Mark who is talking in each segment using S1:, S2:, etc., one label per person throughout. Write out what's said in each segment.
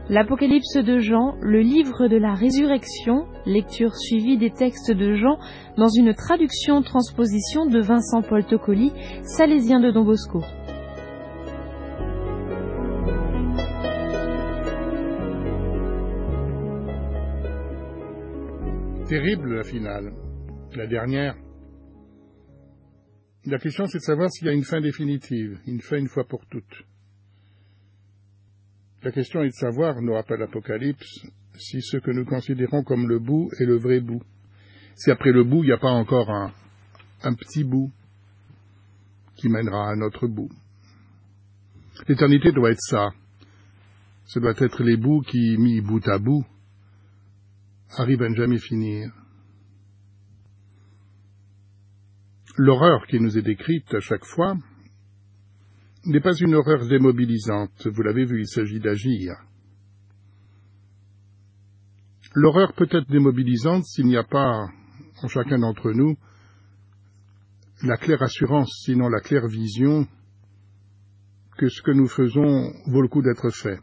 S1: L'Apocalypse de Jean, le livre de la résurrection, lecture suivie des textes de Jean dans une traduction-transposition de Vincent-Paul Toccoli, salésien de Don Bosco.
S2: Terrible la finale, la dernière. La question c'est de savoir s'il y a une fin définitive, une fin une fois pour toutes. La question est de savoir, nous rappelle l'Apocalypse, si ce que nous considérons comme le bout est le vrai bout. Si après le bout, il n'y a pas encore un petit bout qui mènera à un autre bout. L'éternité doit être ça. Ce doit être les bouts qui, mis bout à bout, arrivent à ne jamais finir. L'horreur qui nous est décrite à chaque fois n'est pas une horreur démobilisante. Vous l'avez vu, il s'agit d'agir. L'horreur peut être démobilisante s'il n'y a pas, en chacun d'entre nous, la claire assurance, sinon la claire vision, que ce que nous faisons vaut le coup d'être fait,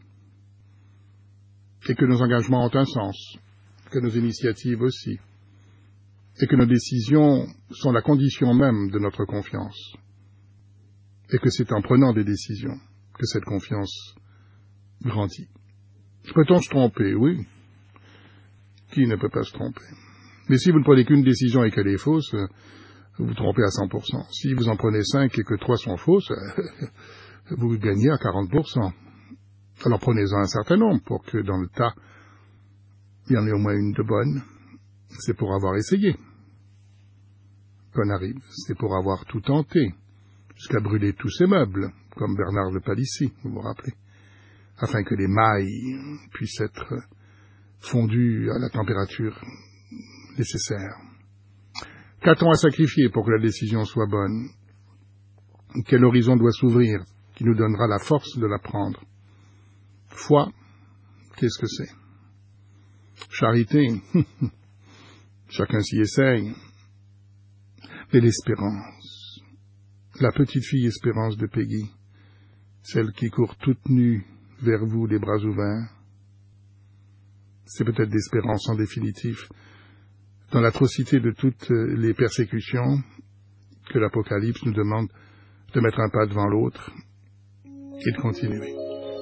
S2: et que nos engagements ont un sens, que nos initiatives aussi, et que nos décisions sont la condition même de notre confiance, et que c'est en prenant des décisions que cette confiance grandit. Peut-on se tromper? Oui. Qui ne peut pas se tromper? Mais si vous ne prenez qu'une décision et qu'elle est fausse, vous vous trompez à 100%. Si vous en prenez 5 et que 3 sont fausses, vous gagnez à 40%. Alors prenez-en un certain nombre pour que dans le tas, il y en ait au moins une de bonne. C'est pour avoir essayé qu'on arrive. C'est pour avoir tout tenté, jusqu'à brûler tous ces meubles, comme Bernard de Palissy, vous vous rappelez, afin que les mailles puissent être fondues à la température nécessaire. Qu'a-t-on à sacrifier pour que la décision soit bonne? Quel horizon doit s'ouvrir qui nous donnera la force de la prendre? Foi, qu'est-ce que c'est? Charité, chacun s'y essaye. Mais l'espérance, la petite fille espérance de Peggy, celle qui court toute nue vers vous, les bras ouverts, c'est peut-être d'espérance en définitive, dans l'atrocité de toutes les persécutions, que l'Apocalypse nous demande de mettre un pas devant l'autre et de continuer.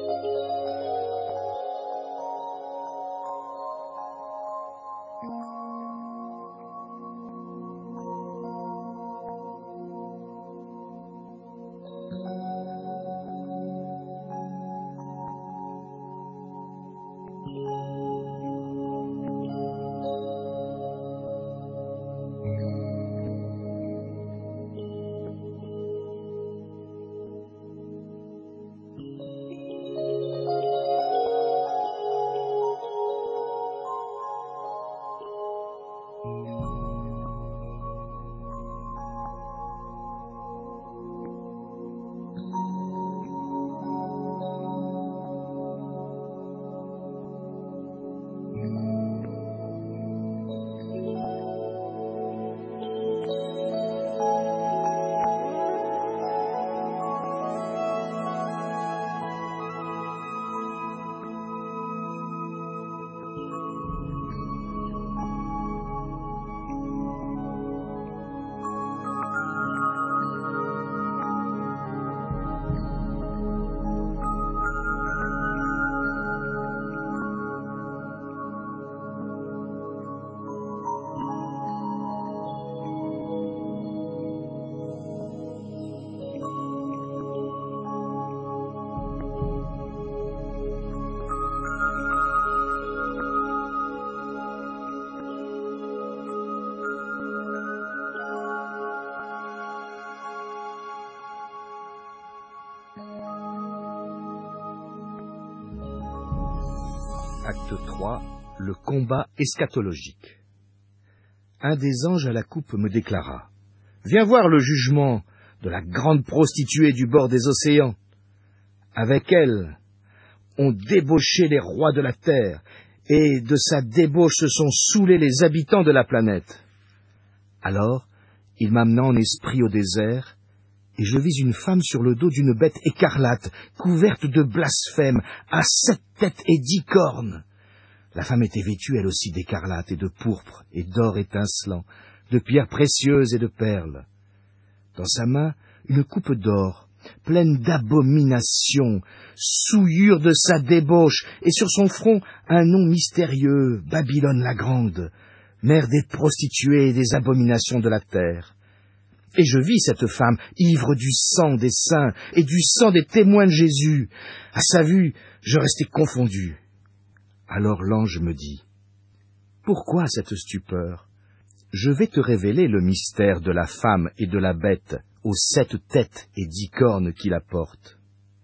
S3: Acte 3, le combat eschatologique. Un des anges à la coupe me déclara: « Viens voir le jugement de la grande prostituée du bord des océans. Avec elle ont débauché les rois de la terre, et de sa débauche se sont saoulés les habitants de la planète. » Alors il m'amena en esprit au désert, Et je vis une femme sur le dos d'une bête écarlate, couverte de blasphème, à 7 têtes et 10 cornes. La femme était vêtue elle aussi d'écarlate et de pourpre et d'or étincelant, de pierres précieuses et de perles. Dans sa main, une coupe d'or, pleine d'abominations, souillure de sa débauche, et sur son front un nom mystérieux, Babylone la Grande, mère des prostituées et des abominations de la terre. Et je vis cette femme ivre du sang des saints et du sang des témoins de Jésus. À sa vue, je restai confondu. Alors l'ange me dit, « Pourquoi cette stupeur? Je vais te révéler le mystère de la femme et de la bête, aux 7 têtes et 10 cornes qui la portent.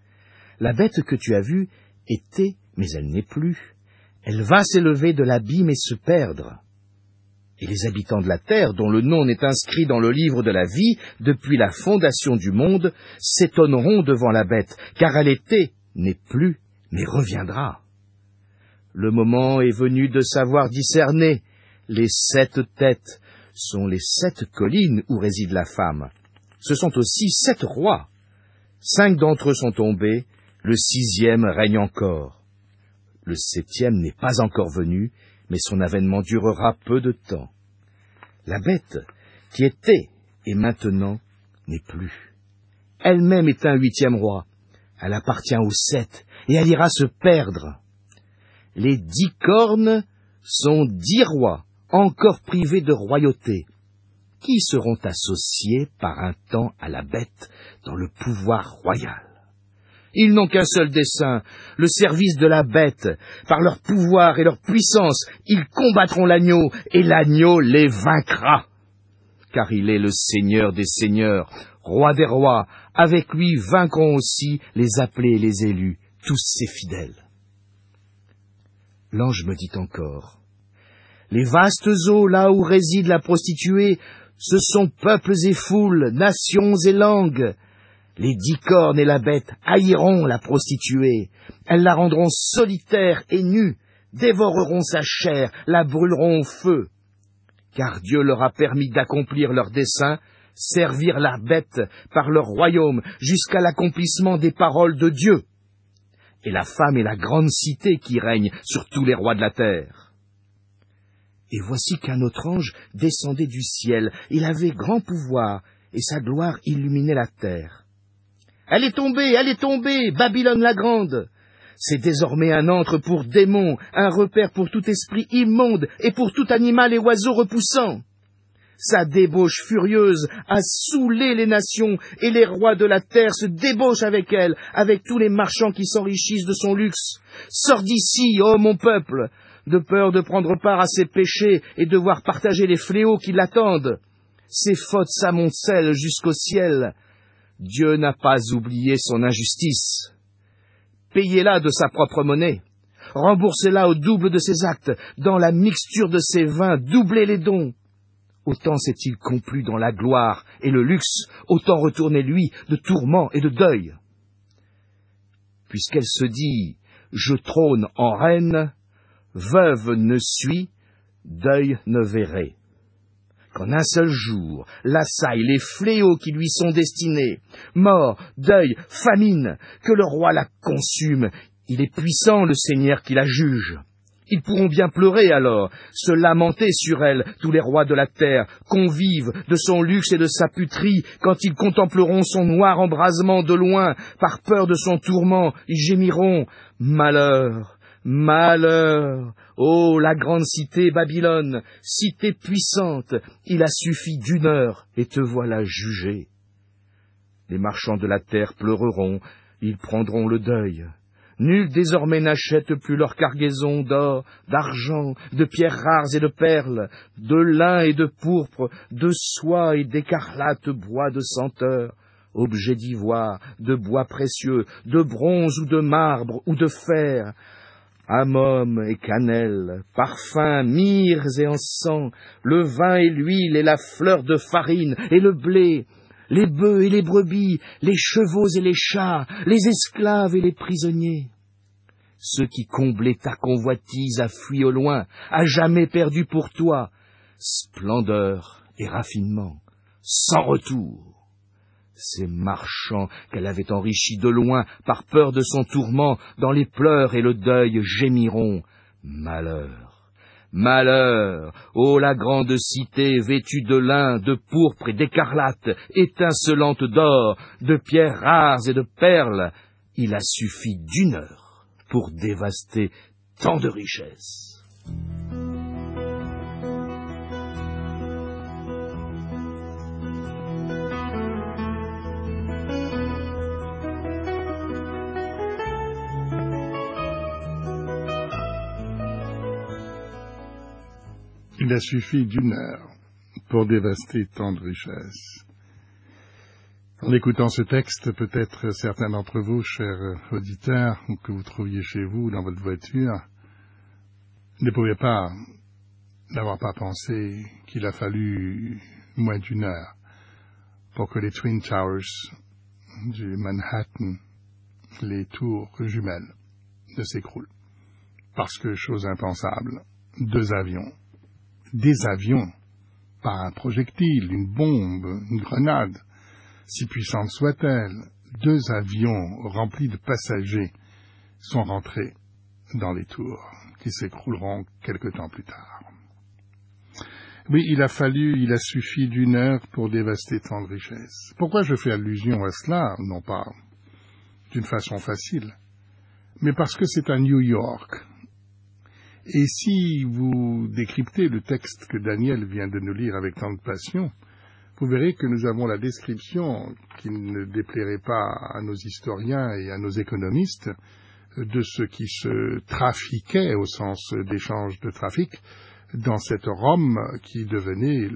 S3: La bête que tu as vue était, mais elle n'est plus. Elle va s'élever de l'abîme et se perdre. Et les habitants de la terre, dont le nom n'est inscrit dans le livre de la vie depuis la fondation du monde, s'étonneront devant la bête, car elle était, n'est plus, mais reviendra. Le moment est venu de savoir discerner. Les 7 têtes sont les 7 collines où réside la femme. Ce sont aussi 7 rois. 5 d'entre eux sont tombés, le 6e règne encore. Le 7e n'est pas encore venu, mais son avènement durera peu de temps. La bête, qui était et maintenant n'est plus. Elle-même est un 8e roi. Elle appartient aux 7, et elle ira se perdre. Les 10 cornes sont 10 rois, encore privés de royauté, qui seront associés par un temps à la bête dans le pouvoir royal. Ils n'ont qu'un seul dessein, le service de la bête. Par leur pouvoir et leur puissance, ils combattront l'agneau, et l'agneau les vaincra. Car il est le Seigneur des seigneurs, roi des rois. Avec lui vaincront aussi les appelés et les élus, tous ses fidèles. L'ange me dit encore, « Les vastes eaux là où réside la prostituée, ce sont peuples et foules, nations et langues. Les 10 cornes et la bête haïront la prostituée. Elles la rendront solitaire et nue, dévoreront sa chair, la brûleront au feu. Car Dieu leur a permis d'accomplir leur dessein, servir la bête par leur royaume jusqu'à l'accomplissement des paroles de Dieu. Et la femme est la grande cité qui règne sur tous les rois de la terre. » Et voici qu'un autre ange descendait du ciel. Il avait grand pouvoir, et sa gloire illuminait la terre. « Elle est tombée, Babylone la Grande! C'est désormais un antre pour démons, un repère pour tout esprit immonde et pour tout animal et oiseau repoussant. Sa débauche furieuse a saoulé les nations, et les rois de la terre se débauchent avec elle, avec tous les marchands qui s'enrichissent de son luxe. Sors d'ici, ô mon peuple, de peur de prendre part à ses péchés et devoir partager les fléaux qui l'attendent. Ses fautes s'amoncellent jusqu'au ciel. Dieu n'a pas oublié son injustice. Payez-la de sa propre monnaie. Remboursez-la au double de ses actes. Dans la mixture de ses vins, doublez les dons. Autant s'est-il complu dans la gloire et le luxe, autant retournez-lui de tourments et de deuil. Puisqu'elle se dit « Je trône en reine », veuve ne suis, deuil ne verrai. Qu'en un seul jour, l'assaillent les fléaux qui lui sont destinés, mort, deuil, famine, que le roi la consume, il est puissant le Seigneur qui la juge. Ils pourront bien pleurer alors, se lamenter sur elle, tous les rois de la terre, convives de son luxe et de sa puterie, quand ils contempleront son noir embrasement de loin, par peur de son tourment, ils gémiront « Malheur, malheur, ô la grande cité Babylone, cité puissante, il a suffi d'1 heure, et te voilà jugée. » Les marchands de la terre pleureront, ils prendront le deuil. Nul désormais n'achète plus leur cargaison d'or, d'argent, de pierres rares et de perles, de lin et de pourpre, de soie et d'écarlate bois de senteur, objets d'ivoire, de bois précieux, de bronze ou de marbre ou de fer, amum et cannelle, parfums, myrrhes et encens, le vin et l'huile et la fleur de farine et le blé, les bœufs et les brebis, les chevaux et les chars, les esclaves et les prisonniers. Ceux qui comblaient ta convoitise a fui au loin, à jamais perdu pour toi, splendeur et raffinement, sans retour. Ces marchands qu'elle avait enrichis de loin, par peur de son tourment, dans les pleurs et le deuil gémiront. Malheur, malheur, ô la grande cité vêtue de lin, de pourpre et d'écarlate, étincelante d'or, de pierres rares et de perles. Il a suffi d'1 heure pour dévaster tant de richesses.
S2: Il a suffi d'1 heure pour dévaster tant de richesses. En écoutant ce texte, peut-être certains d'entre vous, chers auditeurs, ou que vous trouviez chez vous dans votre voiture, ne pouvaient pas n'avoir pas pensé qu'il a fallu moins d'1 heure pour que les Twin Towers du Manhattan, les tours jumelles, ne s'écroulent. Parce que, chose impensable, 2 avions, des avions, pas un projectile, une bombe, une grenade, si puissante soit-elle, 2 avions remplis de passagers sont rentrés dans les tours, qui s'écrouleront quelque temps plus tard. Oui, il a suffi d'1 heure pour dévaster tant de richesses. Pourquoi je fais allusion à cela? Non pas d'une façon facile, mais parce que c'est à New York. Et si vous décryptez le texte que Daniel vient de nous lire avec tant de passion, vous verrez que nous avons la description, qui ne déplairait pas à nos historiens et à nos économistes, de ce qui se trafiquait au sens d'échange de trafic dans cette Rome qui devenait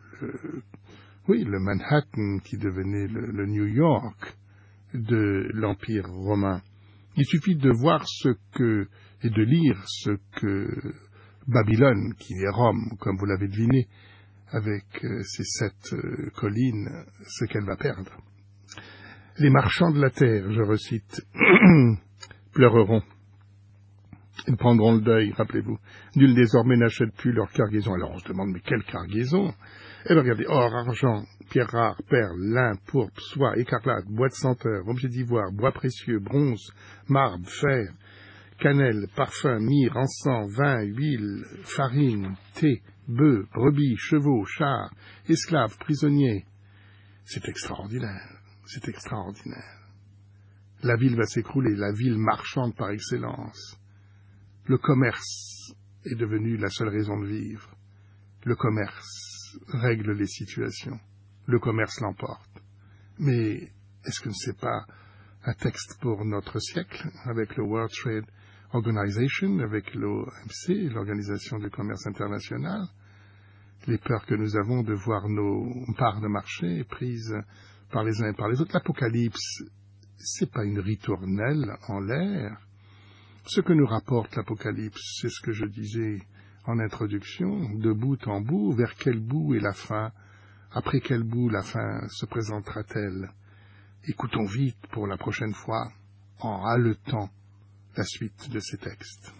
S2: le Manhattan, qui devenait le New York de l'Empire romain. Il suffit de voir et de lire ce que Babylone, qui est Rome, comme vous l'avez deviné, avec ses 7 collines, ce qu'elle va perdre. Les marchands de la terre, je recite, pleureront. Ils prendront le deuil, rappelez-vous. Nul désormais n'achète plus leur cargaison. Alors on se demande, mais quelle cargaison? Eh bien regardez, or, argent, pierres rares, perles, lin, pourpre, soie, écarlate, bois de senteur, objets d'ivoire, bois précieux, bronze, marbre, fer, cannelle, parfum, myrrhe, encens, vin, huile, farine, thé, bœufs, brebis, chevaux, chars, esclaves, prisonniers. C'est extraordinaire, c'est extraordinaire. La ville va s'écrouler, la ville marchande par excellence. Le commerce est devenu la seule raison de vivre. Le commerce règle les situations. Le commerce l'emporte. Mais est-ce que ce n'est pas un texte pour notre siècle, avec le World Trade Organization, avec l'OMC, l'Organisation du commerce international, les peurs que nous avons de voir nos parts de marché prises par les uns et par les autres? L'Apocalypse, c'est pas une ritournelle en l'air. Ce que nous rapporte l'Apocalypse, c'est ce que je disais en introduction, de bout en bout, vers quel bout est la fin? Après quel bout la fin se présentera-t-elle? Écoutons vite pour la prochaine fois, en haletant la suite de ces textes.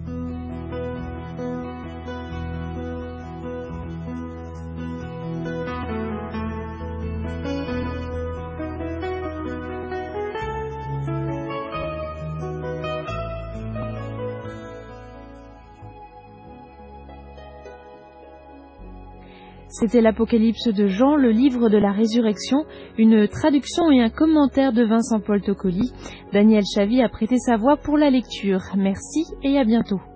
S1: C'était l'Apocalypse de Jean, le livre de la résurrection, une traduction et un commentaire de Vincent Paul Toccoli. Daniel Chavy a prêté sa voix pour la lecture. Merci et à bientôt.